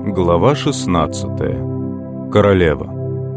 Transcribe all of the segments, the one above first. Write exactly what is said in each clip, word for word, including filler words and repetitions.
Глава шестнадцатая. Королева.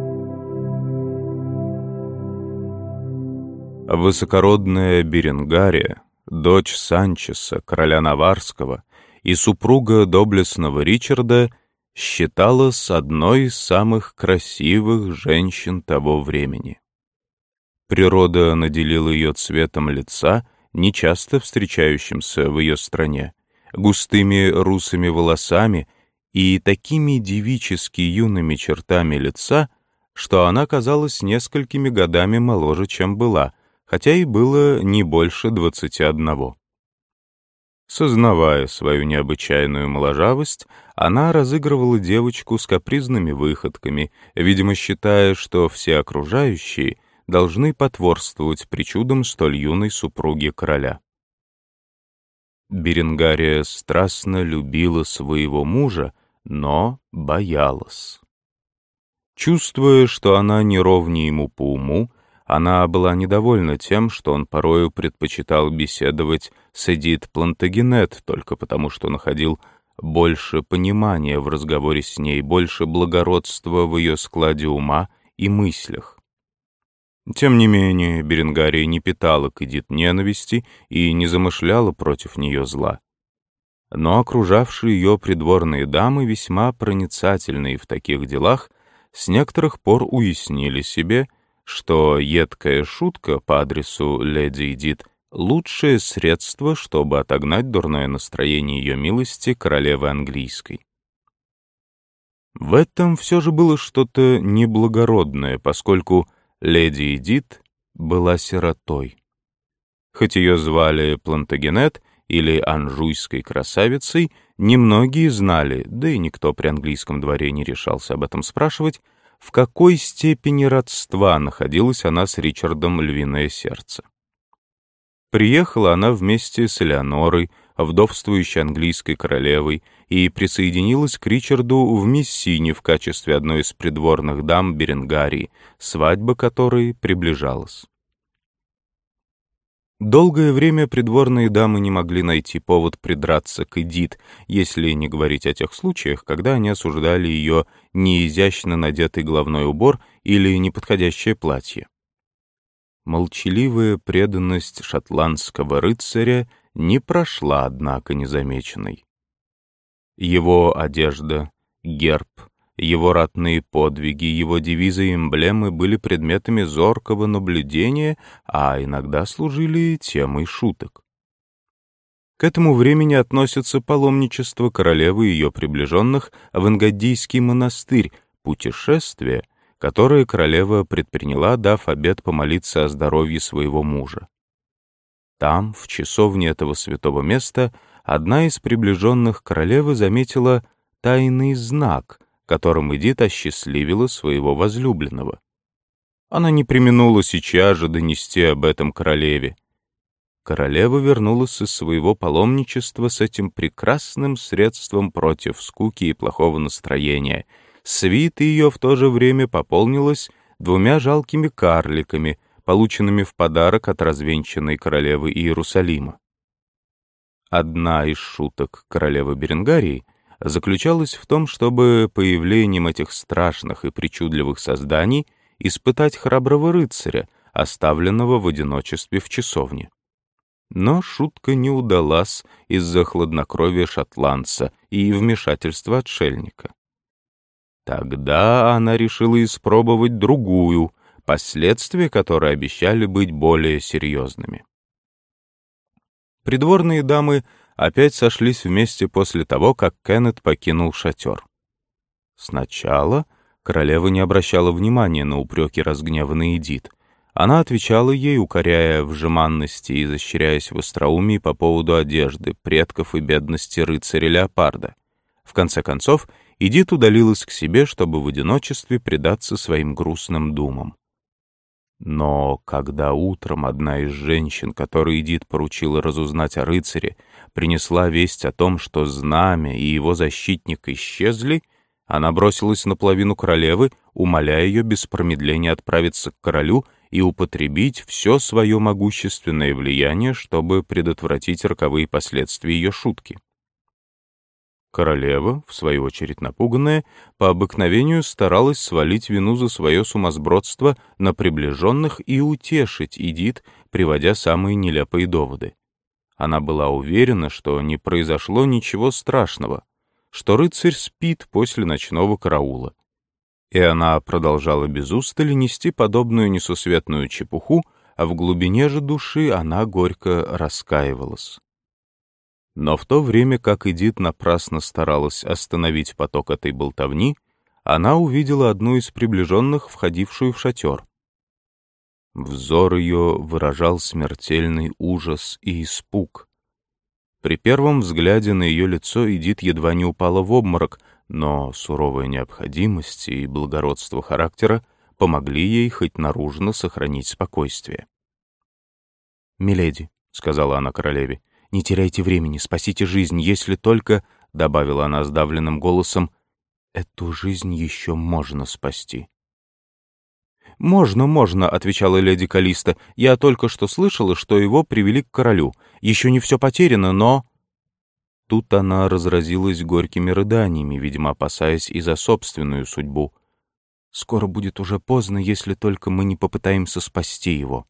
Высокородная Беренгария, дочь Санчеса, короля Наварского, и супруга доблестного Ричарда, считалась одной из самых красивых женщин того времени. Природа наделила ее цветом лица, нечасто встречающимся в ее стране, густыми русыми волосами и такими девически юными чертами лица, что она казалась несколькими годами моложе, чем была, хотя и было не больше двадцати одного. Сознавая свою необычайную моложавость, она разыгрывала девочку с капризными выходками, видимо, считая, что все окружающие должны потворствовать причудам столь юной супруги короля. Беренгария страстно любила своего мужа, но боялась. Чувствуя, что она не ровнее ему по уму, она была недовольна тем, что он порою предпочитал беседовать с Эдит Плантагенет только потому, что находил больше понимания в разговоре с ней, больше благородства в ее складе ума и мыслях. Тем не менее, Беренгария не питала к Эдит ненависти и не замышляла против нее зла. Но окружавшие ее придворные дамы, весьма проницательные в таких делах, с некоторых пор уяснили себе, что едкая шутка по адресу леди Эдит — лучшее средство, чтобы отогнать дурное настроение ее милости королевы английской. В этом все же было что-то неблагородное, поскольку леди Эдит была сиротой. Хоть ее звали Плантагенет или Анжуйской красавицей, немногие знали, да и никто при английском дворе не решался об этом спрашивать, в какой степени родства находилась она с Ричардом Львиное Сердце. Приехала она вместе с Элеонорой, вдовствующей английской королевой, и присоединилась к Ричарду в Мессине в качестве одной из придворных дам Беренгарии, свадьба которой приближалась. Долгое время придворные дамы не могли найти повод придраться к Эдит, если не говорить о тех случаях, когда они осуждали ее неизящно надетый головной убор или неподходящее платье. Молчаливая преданность шотландского рыцаря не прошла, однако, незамеченной. Его одежда, герб, его ратные подвиги, его девизы и эмблемы были предметами зоркого наблюдения, а иногда служили темой шуток. К этому времени относится паломничество королевы и ее приближенных в Энгадийский монастырь, путешествие, которое королева предприняла, дав обет помолиться о здоровье своего мужа. Там, в часовне этого святого места, одна из приближенных королевы заметила тайный знак, которым Эдит осчастливила своего возлюбленного. Она не преминула сейчас же донести об этом королеве. Королева вернулась из своего паломничества с этим прекрасным средством против скуки и плохого настроения. Свита ее в то же время пополнилась двумя жалкими карликами, полученными в подарок от развенчанной королевы Иерусалима. Одна из шуток королевы Беренгарии заключалась в том, чтобы появлением этих страшных и причудливых созданий испытать храброго рыцаря, оставленного в одиночестве в часовне. Но шутка не удалась из-за хладнокровия шотландца и вмешательства отшельника. Тогда она решила испробовать другую, последствия которой обещали быть более серьезными. Придворные дамы опять сошлись вместе после того, как Кеннет покинул шатер. Сначала королева не обращала внимания на упреки разгневанной Эдит. Она отвечала ей, укоряя в жеманности и изощряясь в остроумии по поводу одежды, предков и бедности рыцаря-леопарда. В конце концов, Эдит удалилась к себе, чтобы в одиночестве предаться своим грустным думам. Но когда утром одна из женщин, которой Эдит поручила разузнать о рыцаре, принесла весть о том, что знамя и его защитник исчезли, она бросилась на половину королевы, умоляя ее без промедления отправиться к королю и употребить все свое могущественное влияние, чтобы предотвратить роковые последствия ее шутки. Королева, в свою очередь напуганная, по обыкновению старалась свалить вину за свое сумасбродство на приближенных и утешить Эдит, приводя самые нелепые доводы. Она была уверена, что не произошло ничего страшного, что рыцарь спит после ночного караула. И она продолжала без устали нести подобную несусветную чепуху, а в глубине же души она горько раскаивалась. Но в то время, как Эдит напрасно старалась остановить поток этой болтовни, она увидела одну из приближенных, входившую в шатер. Взор ее выражал смертельный ужас и испуг. При первом взгляде на ее лицо Эдит едва не упала в обморок, но суровая необходимость и благородство характера помогли ей хоть наружно сохранить спокойствие. «Миледи», — сказала она королеве, — «не теряйте времени, спасите жизнь, если только, — добавила она сдавленным голосом, — эту жизнь еще можно спасти». «Можно, можно», — отвечала леди Калиста. «Я только что слышала, что его привели к королю. Еще не все потеряно, но...» Тут она разразилась горькими рыданиями, видимо, опасаясь и за собственную судьбу. «Скоро будет уже поздно, если только мы не попытаемся спасти его».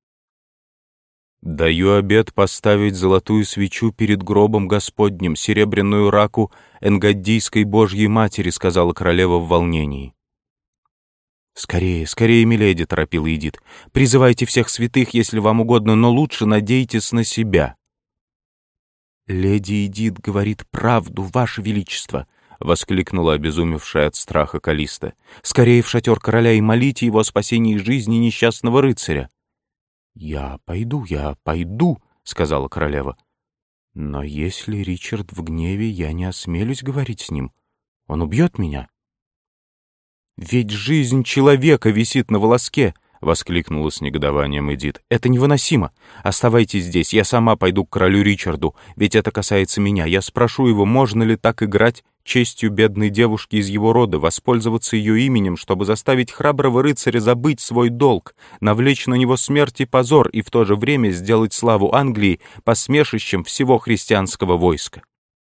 «Даю обет поставить золотую свечу перед гробом Господним, серебряную раку Энгаддийской Божьей Матери», — сказала королева в волнении. «Скорее, скорее, миледи», — торопила Эдит. «Призывайте всех святых, если вам угодно, но лучше надейтесь на себя». «Леди Эдит говорит правду, ваше величество», — воскликнула обезумевшая от страха Калиста. «Скорее в шатер короля и молите его о спасении жизни несчастного рыцаря». «Я пойду, я пойду», — сказала королева. «Но если Ричард в гневе, я не осмелюсь говорить с ним. Он убьет меня». «Ведь жизнь человека висит на волоске», — воскликнула с негодованием Эдит. «Это невыносимо. Оставайтесь здесь, я сама пойду к королю Ричарду, ведь это касается меня. Я спрошу его, можно ли так играть честью бедной девушки из его рода, воспользоваться ее именем, чтобы заставить храброго рыцаря забыть свой долг, навлечь на него смерть и позор и в то же время сделать славу Англии посмешищем всего христианского войска».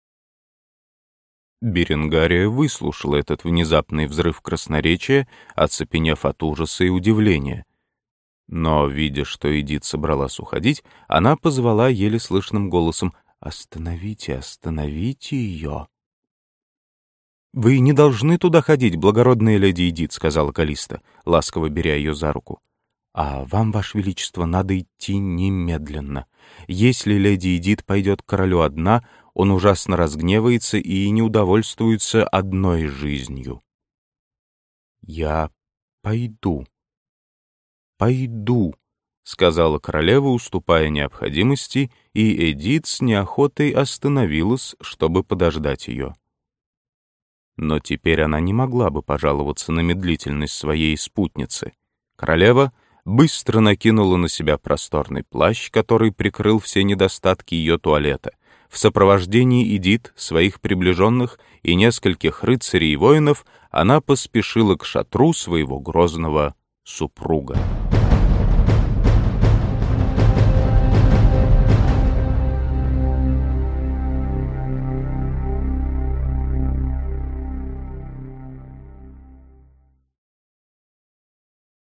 Беренгария выслушала этот внезапный взрыв красноречия, оцепенев от ужаса и удивления. Но, видя, что Эдит собралась уходить, она позвала еле слышным голосом: «Остановите, остановите ее!» «Вы не должны туда ходить, благородная леди Эдит», — сказала Калиста, ласково беря ее за руку. «А вам, ваше величество, надо идти немедленно. Если леди Эдит пойдет к королю одна, он ужасно разгневается и не удовольствуется одной жизнью». «Я пойду, пойду», — сказала королева, уступая необходимости, и Эдит с неохотой остановилась, чтобы подождать ее. Но теперь она не могла бы пожаловаться на медлительность своей спутницы. Королева быстро накинула на себя просторный плащ, который прикрыл все недостатки ее туалета. В сопровождении Эдит, своих приближенных и нескольких рыцарей и воинов она поспешила к шатру своего грозного супруга.